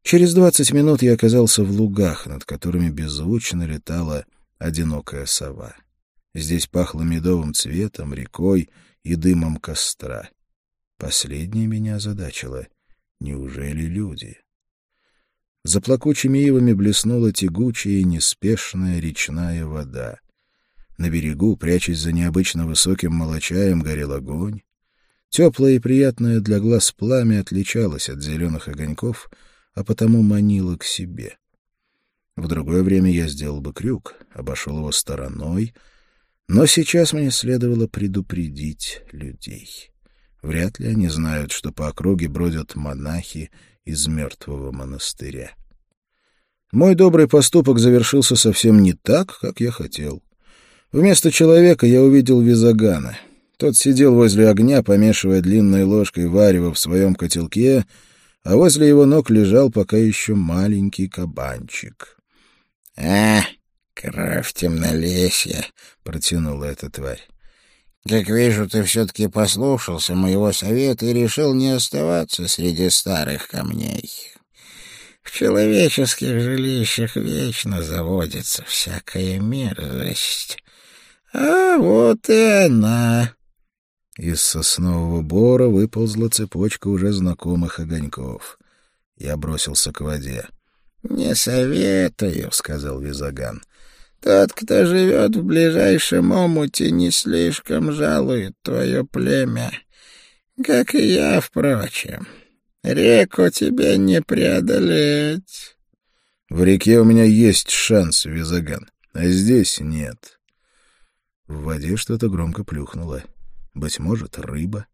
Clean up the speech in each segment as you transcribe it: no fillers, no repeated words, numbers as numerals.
Через 20 минут я оказался в лугах, над которыми беззвучно летала одинокая сова. Здесь пахло медовым цветом, рекой и дымом костра. Последнее меня озадачило. Неужели люди? За плакучими ивами блеснула тягучая и неспешная речная вода. На берегу, прячась за необычно высоким молочаем, горел огонь. Теплое и приятное для глаз пламя отличалось от зеленых огоньков, а потому манило к себе. В другое время я сделал бы крюк, обошел его стороной, но сейчас мне следовало предупредить людей. Вряд ли они знают, что по округе бродят монахи из мертвого монастыря. Мой добрый поступок завершился совсем не так, как я хотел. Вместо человека я увидел Визагана. Тот сидел возле огня, помешивая длинной ложкой варево в своем котелке, а возле его ног лежал пока еще маленький кабанчик. — кровь темнолесья, — протянула эта тварь. — Как вижу, ты все-таки послушался моего совета и решил не оставаться среди старых камней. В человеческих жилищах вечно заводится всякая мерзость. А вот и она. Из соснового бора выползла цепочка уже знакомых огоньков. Я бросился к воде. — Не советую, — сказал Визаган. — Тот, кто живет в ближайшем омуте, не слишком жалует твое племя, как и я, впрочем. Реку тебе не преодолеть. — В реке у меня есть шанс, Визаган, а здесь нет. В воде что-то громко плюхнуло. Быть может, рыба,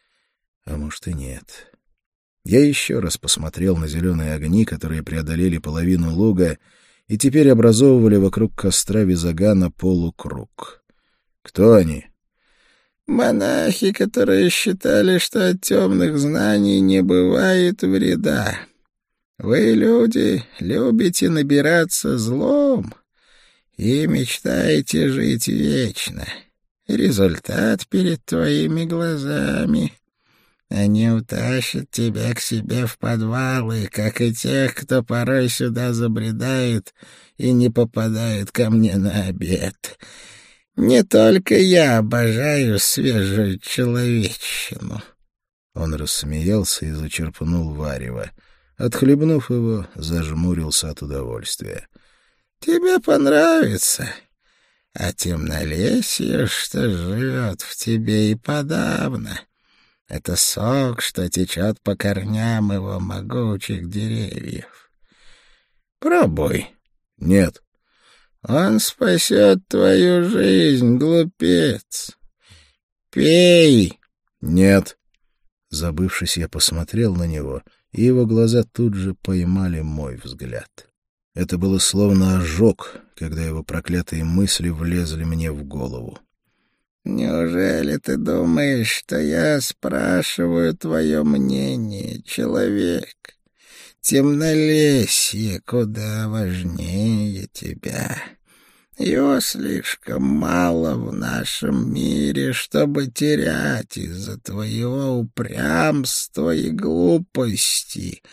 а может и нет. Я еще раз посмотрел на зеленые огни, которые преодолели половину луга и теперь образовывали вокруг костра Визагана полукруг. Кто они? Монахи, которые считали, что от темных знаний не бывает вреда. Вы, люди, любите набираться злом и мечтаете жить вечно. Результат перед твоими глазами. Они утащат тебя к себе в подвалы, как и тех, кто порой сюда забредает и не попадает ко мне на обед. Не только я обожаю свежую человечину. Он рассмеялся и зачерпнул варево. Отхлебнув его, зажмурился от удовольствия. — Тебе понравится. А темнолесье, что живет в тебе, и подавно. Это сок, что течет по корням его могучих деревьев. Пробуй. — Нет. — Он спасет твою жизнь, глупец. Пей. — Нет. Забывшись, я посмотрел на него, и его глаза тут же поймали мой взгляд. Это было словно ожог, когда его проклятые мысли влезли мне в голову. — Неужели ты думаешь, что я спрашиваю твое мнение, человек? Темнолесье куда важнее тебя. Его слишком мало в нашем мире, чтобы терять из-за твоего упрямства и глупости.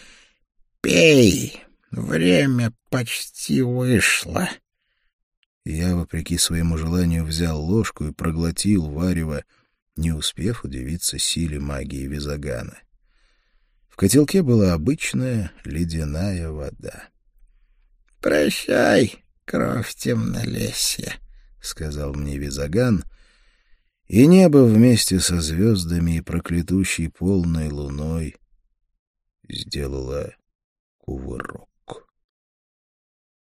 Пей! Время почти вышло. Я, вопреки своему желанию, взял ложку и проглотил варево, не успев удивиться силе магии Визагана. В котелке была обычная ледяная вода. — Прощай, кровь темнолесья, — сказал мне Визаган, и небо вместе со звездами и проклятущей полной луной сделало кувырок.